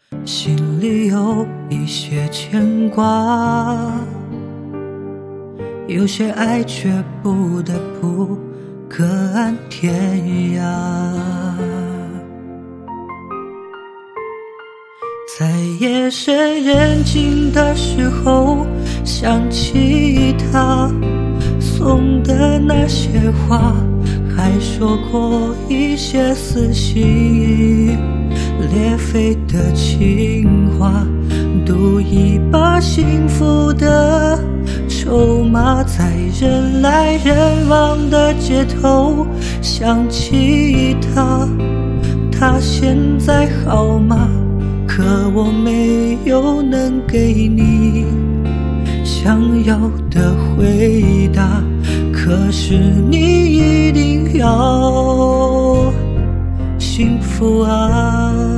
心里有一些牵挂，有些爱却不得不各安天涯。在夜深人静的时候，想起他送的那些话，还说过一些撕心裂肺的情话，赌一把幸福的筹码，在人来人往的街头想起他，他现在好吗？可我没有能给你想要的回答，可是你一定要幸福啊。